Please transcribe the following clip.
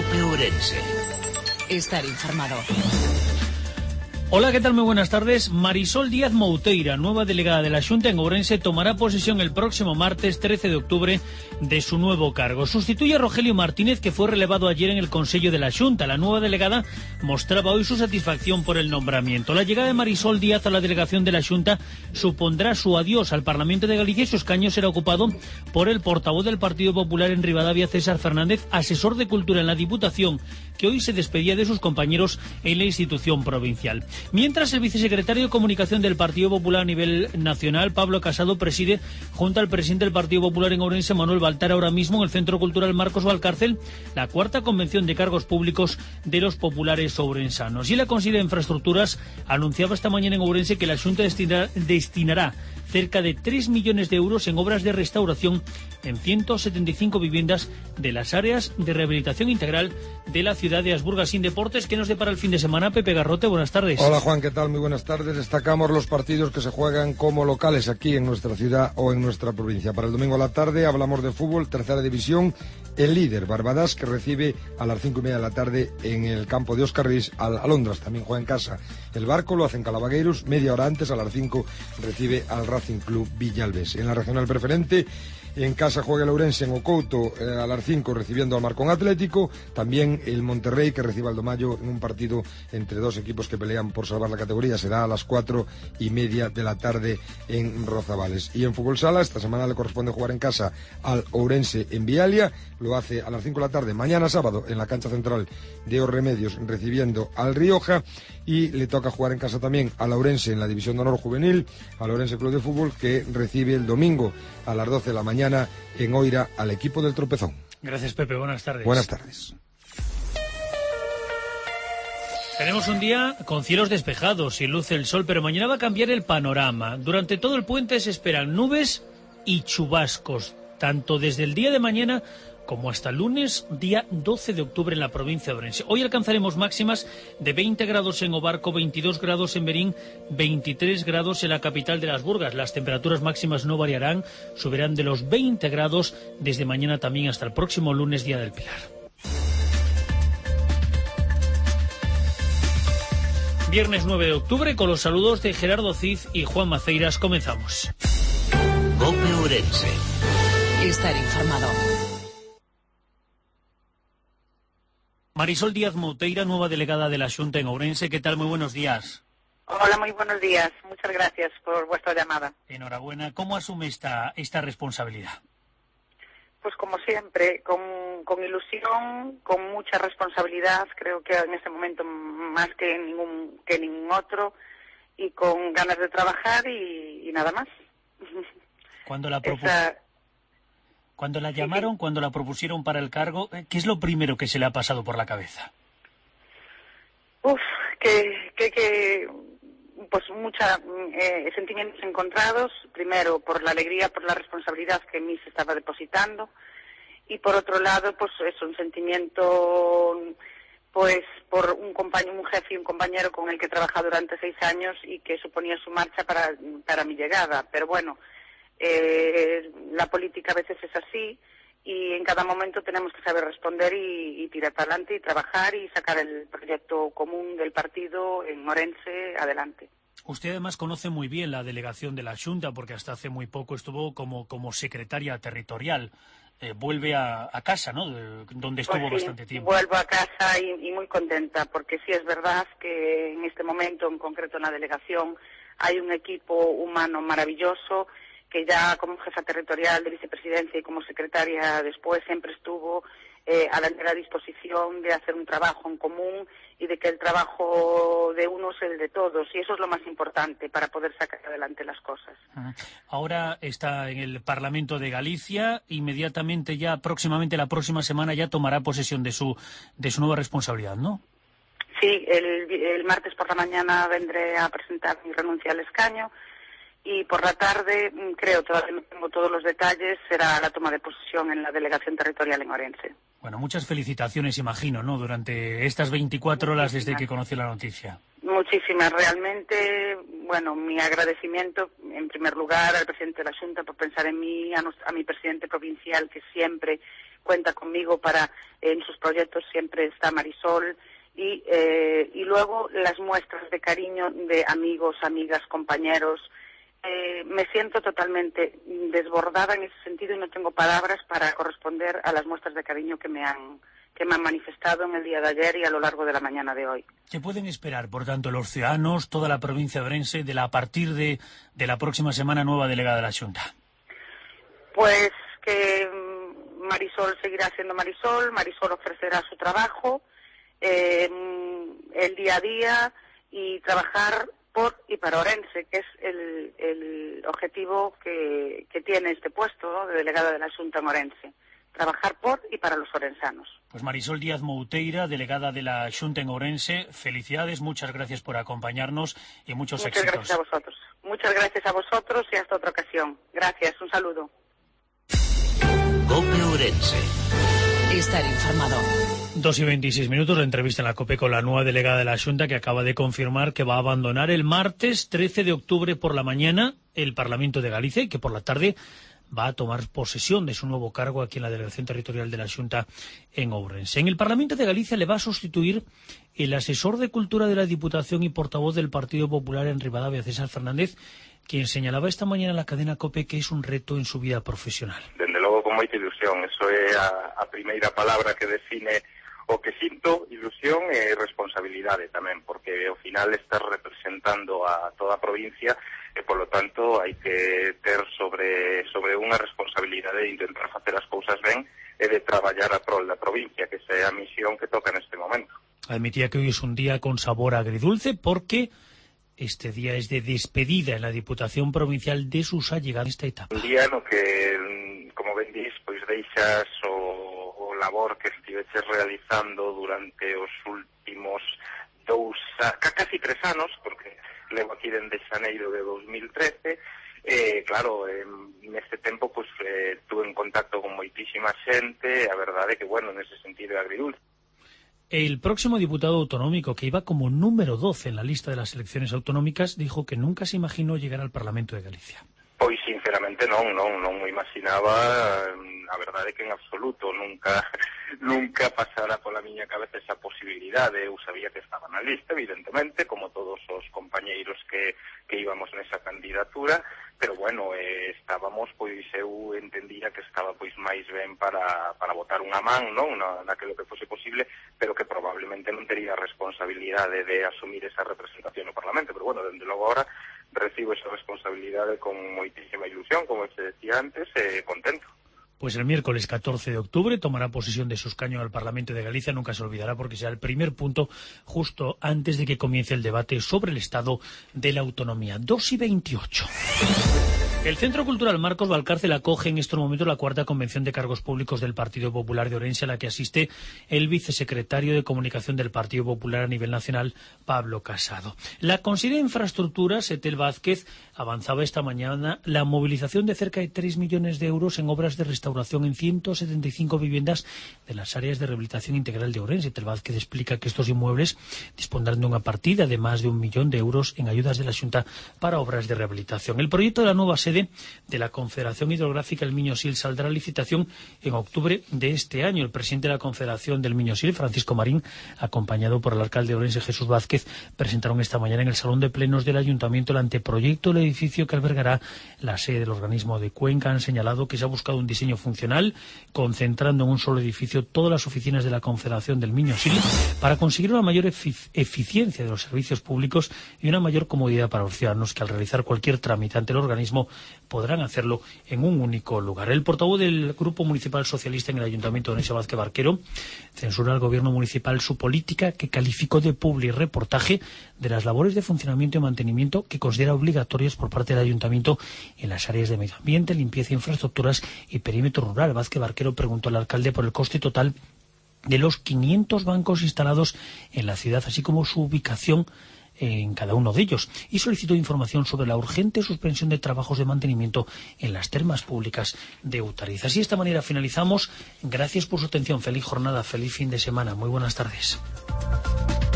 COPE Ourense. Estar informado. Hola, ¿qué tal? Muy buenas tardes. Marisol Díaz Mouteira, nueva delegada de la Xunta en Ourense, tomará posesión el próximo martes 13 de octubre de su nuevo cargo. Sustituye a Rogelio Martínez, que fue relevado ayer en el Consello de la Xunta. La nueva delegada mostraba hoy su satisfacción por el nombramiento. La llegada de Marisol Díaz a la delegación de la Xunta supondrá su adiós al Parlamento de Galicia y su escaño será ocupado por el portavoz del Partido Popular en Ribadavia, César Fernández, asesor de Cultura en la Diputación, que hoy se despedía de sus compañeros en la institución provincial. Mientras, el vicesecretario de Comunicación del Partido Popular a nivel nacional, Pablo Casado, preside, junto al presidente del Partido Popular en Ourense, Manuel Baltar, ahora mismo en el Centro Cultural Marcos Valcárcel, la cuarta convención de cargos públicos de los populares ourensanos. Y la Consellería de Infraestructuras anunciaba esta mañana en Ourense que la Xunta destinará cerca de 3 millones de euros en obras de restauración en 175 viviendas de las áreas de rehabilitación integral de la ciudad de Asburgas. Sin deportes, ¿qué nos depara el fin de semana? Pepe Garrote, buenas tardes. Hola Juan, ¿qué tal? Muy buenas tardes. Destacamos los partidos que se juegan como locales aquí en nuestra ciudad o en nuestra provincia. Para el domingo a la tarde hablamos de fútbol, tercera división. El líder, Barbadas, que recibe a las 5:30 de la tarde en el campo de Óscar Rís al Alondras. También juega en casa el Barco, lo hacen Calabagueiros. Media hora antes, a las 5, recibe al Racing Club Villalbés. En la regional preferente, en casa juega el Ourense en Ocouto a las 5 recibiendo al Marcón Atlético. También el Monterrey, que recibe al Domayo en un partido entre dos equipos que pelean por salvar la categoría. Será a las 4:30 de la tarde en Rozavales. Y en fútbol sala, esta semana le corresponde jugar en casa al Ourense en Vialia. Lo hace a las 5 de la tarde, mañana sábado, en la cancha central de Os Remedios, recibiendo al Rioja. Y le toca jugar en casa también al Ourense en la División de Honor Juvenil, al Ourense Club de Fútbol, que recibe el domingo a las 12 de la mañana en Oira al equipo del Tropezón. Gracias, Pepe. Buenas tardes. Buenas tardes. Tenemos un día con cielos despejados y luce el sol, pero mañana va a cambiar el panorama. Durante todo el puente se esperan nubes y chubascos, tanto desde el día de mañana como hasta el lunes, día 12 de octubre en la provincia de Ourense. Hoy alcanzaremos máximas de 20 grados en Obarco, 22 grados en Berín, 23 grados en la capital de las Burgas. Las temperaturas máximas no variarán, subirán de los 20 grados desde mañana también hasta el próximo lunes, día del Pilar. Viernes 9 de octubre, con los saludos de Gerardo Cid y Juan Maceiras, comenzamos. COPE Ourense. Estar informado. Marisol Díaz Mouteira, nueva delegada de la Xunta en Ourense. ¿Qué tal? Muy buenos días. Hola, muy buenos días. Muchas gracias por vuestra llamada. Enhorabuena. ¿Cómo asume esta responsabilidad? Pues como siempre, con ilusión, con mucha responsabilidad, creo que en este momento más que ningún otro, y con ganas de trabajar y nada más. Cuando la llamaron, cuando la propusieron para el cargo, ¿qué es lo primero que se le ha pasado por la cabeza? Pues sentimientos encontrados. Primero, por la alegría, por la responsabilidad que en mí se estaba depositando. Y por otro lado, pues es un sentimiento, pues por un jefe y un compañero con el que he trabajado durante 6 años y que suponía su marcha para mi llegada. Pero bueno, la política a veces es así y en cada momento tenemos que saber responder y tirar para adelante y trabajar y sacar el proyecto común del partido en Ourense adelante. Usted además conoce muy bien la delegación de la Xunta porque hasta hace muy poco estuvo como secretaria territorial. Vuelve a casa, ¿no? Donde estuvo pues sí, bastante tiempo. Vuelvo a casa y muy contenta porque sí es verdad que en este momento, en concreto en la delegación, hay un equipo humano maravilloso que ya como jefa territorial de vicepresidencia y como secretaria después siempre estuvo a la entera disposición de hacer un trabajo en común y de que el trabajo de uno es el de todos, y eso es lo más importante para poder sacar adelante las cosas. Ahora está en el Parlamento de Galicia, inmediatamente ya, próximamente la próxima semana ya tomará posesión de su nueva responsabilidad, ¿no? Sí, el martes por la mañana vendré a presentar mi renuncia al escaño. Y por la tarde, creo, todavía no tengo todos los detalles, será la toma de posesión en la delegación territorial en Ourense. Bueno, muchas felicitaciones, imagino, ¿no?, durante estas 24 horas desde que conoció la noticia. Muchísimas, realmente, bueno, mi agradecimiento, en primer lugar, al presidente de la Xunta por pensar en mí, a mi presidente provincial, que siempre cuenta conmigo para en sus proyectos siempre está Marisol, y luego las muestras de cariño de amigos, amigas, compañeros. Me siento totalmente desbordada en ese sentido y no tengo palabras para corresponder a las muestras de cariño que me han manifestado en el día de ayer y a lo largo de la mañana de hoy. ¿Qué pueden esperar, por tanto, los ciudadanos, toda la provincia de Ourense, a partir de la próxima semana nueva delegada de la Xunta? Pues que Marisol seguirá siendo Marisol, Marisol ofrecerá su trabajo, el día a día, y trabajar por y para Ourense, que es el objetivo que tiene este puesto, ¿no?, de delegada de la Xunta en Ourense. Trabajar por y para los orensanos. Pues Marisol Díaz Mouteira, delegada de la Xunta en Ourense, felicidades, muchas gracias por acompañarnos y muchos éxitos. Muchas gracias a vosotros. Muchas gracias a vosotros y hasta otra ocasión. Gracias, un saludo. COPE Ourense. Estar informado. 2:26, la entrevista en la COPE con la nueva delegada de la Xunta, que acaba de confirmar que va a abandonar el martes 13 de octubre por la mañana el Parlamento de Galicia y que por la tarde va a tomar posesión de su nuevo cargo aquí en la Delegación Territorial de la Xunta en Ourense. En el Parlamento de Galicia le va a sustituir el asesor de Cultura de la Diputación y portavoz del Partido Popular en Ribadavia, César Fernández, quien señalaba esta mañana en la cadena COPE que es un reto en su vida profesional. Dende logo, con moita ilusión. Eso é a primeira palabra que define o que sinto, ilusión e responsabilidade tamén, porque ao final estás representando a toda a provincia e, polo tanto, hai que ter sobre unha responsabilidade de intentar facer as cousas ben e de traballar a prol da provincia, que esa é a misión que toca neste momento. Admitía que hoy es un día con sabor agridulce porque este día es de despedida en la Diputación Provincial de sus allegados esta etapa. Un día no que, como ben dís, pois deixas o labor que estiveches realizando durante os últimos casi 3 anos, porque levo aquí dende xaneiro de 2013, claro, neste tempo pues, tuve en contacto con moitísima xente, a verdade é que, bueno, nese sentido é agridulce. El próximo diputado autonómico, que iba como número 12 en la lista de las elecciones autonómicas, dijo que nunca se imaginó llegar al Parlamento de Galicia. Pois, sinceramente, non me imaginaba, a verdade é que en absoluto, nunca pasara pola miña cabeza esa posibilidade. Eu sabía que estaba na lista, evidentemente, como todos os compañeiros que íbamos nesa candidatura, pero, bueno, estábamos, pois, eu entendía que estaba, pois, máis ben para botar unha man, non, naquilo que fose posible, pero que probablemente non tería responsabilidade de asumir esa representación no Parlamento, pero, bueno, dende logo agora recibo esa responsabilidade con moitísima ilusión, como se decía antes, contento. Pues el miércoles 14 de octubre tomará posesión de su escaño al Parlamento de Galicia. Nunca se olvidará porque será el primer punto justo antes de que comience el debate sobre el estado de la autonomía. 2:28. El Centro Cultural Marcos Valcárcel acoge en estos momentos la 4ª Convención de Cargos Públicos del Partido Popular de Ourense, a la que asiste el vicesecretario de Comunicación del Partido Popular a nivel nacional, Pablo Casado. La consejera de Infraestructuras, Etel Vázquez, avanzaba esta mañana la movilización de cerca de 3 millones de euros en obras de restauración en 175 viviendas de las áreas de rehabilitación integral de Ourense. Etel Vázquez explica que estos inmuebles dispondrán de una partida de más de 1 millón de euros en ayudas de la Xunta para obras de rehabilitación. El proyecto de la nueva sede de la Confederación Hidrográfica El Miño-Sil saldrá a licitación en octubre de este año. El presidente de la Confederación del Miño-Sil, Francisco Marín, acompañado por el alcalde de Ourense, Jesús Vázquez, presentaron esta mañana en el Salón de Plenos del Ayuntamiento el anteproyecto del edificio que albergará la sede del organismo de Cuenca. Han señalado que se ha buscado un diseño funcional, concentrando en un solo edificio todas las oficinas de la Confederación del Miño-Sil para conseguir una mayor eficiencia de los servicios públicos y una mayor comodidad para los ciudadanos que al realizar cualquier trámite ante el organismo podrán hacerlo en un único lugar. El portavoz del Grupo Municipal Socialista en el Ayuntamiento de Ourense, Vázquez Barquero, censura al Gobierno municipal su política que calificó de publireportaje de las labores de funcionamiento y mantenimiento que considera obligatorias por parte del Ayuntamiento en las áreas de medio ambiente, limpieza, infraestructuras y perímetro rural. Vázquez Barquero preguntó al alcalde por el coste total de los 500 bancos instalados en la ciudad, así como su ubicación en cada uno de ellos, y solicitó información sobre la urgente suspensión de trabajos de mantenimiento en las termas públicas de Utariz. Así, de esta manera finalizamos. Gracias por su atención. Feliz jornada, feliz fin de semana. Muy buenas tardes.